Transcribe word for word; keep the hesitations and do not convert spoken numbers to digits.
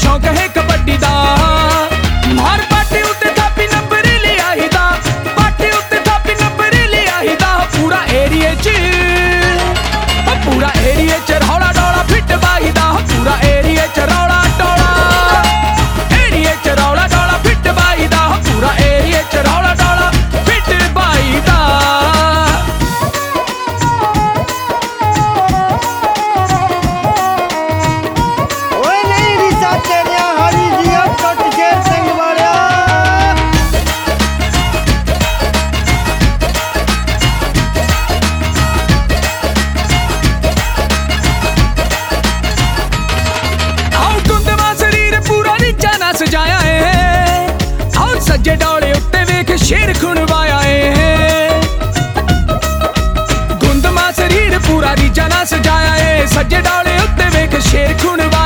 शौक है कबड्डी दा मार पाटी उत्ते थापी नंबर ले आईदा पाटी उत्ते थापी नंबर ले आईदा पूरा एरिया च पूरा एरिया च रौला डोला फिट बाईदा पूरा एरिया च रौला डोला एरिया च रौला डोला फिट बाईदा पूरा एरिया च रौला डोला फिट बाईदा सजाया है और सज्जे डोले उत्ते वेख शेर खुणवाया है गुंदमा शरीर पूरा रीजा ना सजाया है सज्जे डोले उत्ते वेख शेर खुणवाया